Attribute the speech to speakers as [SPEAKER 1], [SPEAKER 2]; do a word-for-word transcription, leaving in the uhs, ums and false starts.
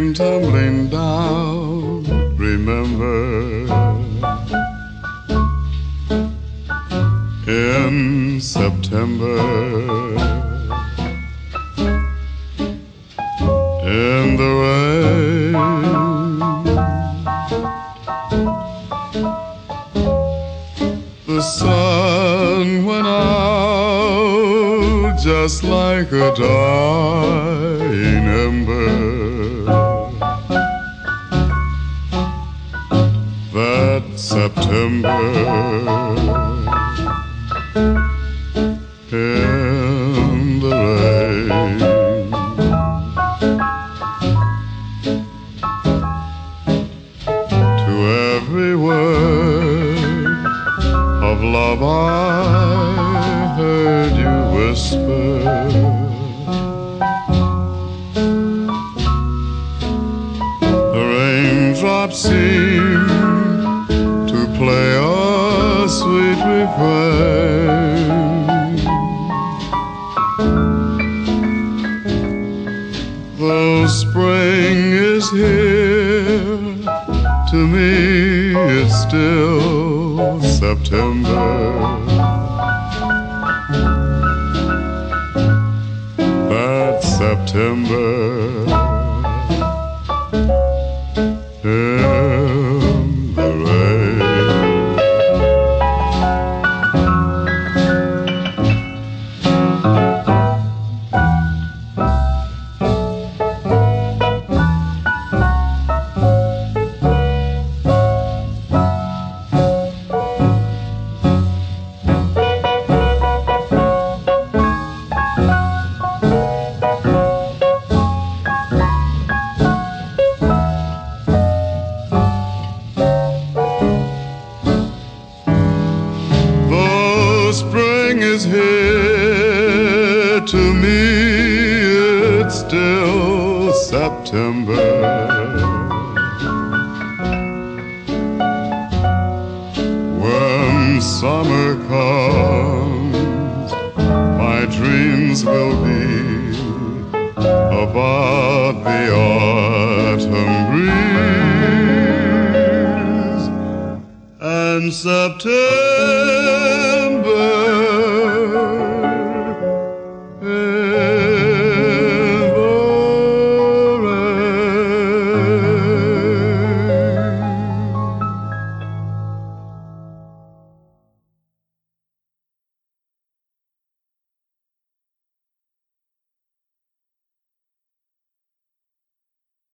[SPEAKER 1] came tumbling down, remember, in September, in the rain. The sun went out just like a dying ember. That September, in the rain. To every word of love I heard you whisper, the raindrops seem to play a sweet refrain. Though spring is here, to me it's still September. That September, in the rain. Spring is here, to me it's still September. When summer comes, my dreams will be about